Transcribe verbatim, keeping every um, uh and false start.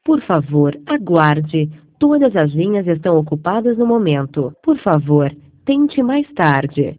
Por favor, aguarde. Todas as linhas estão ocupadas no momento. Por favor, tente mais tarde.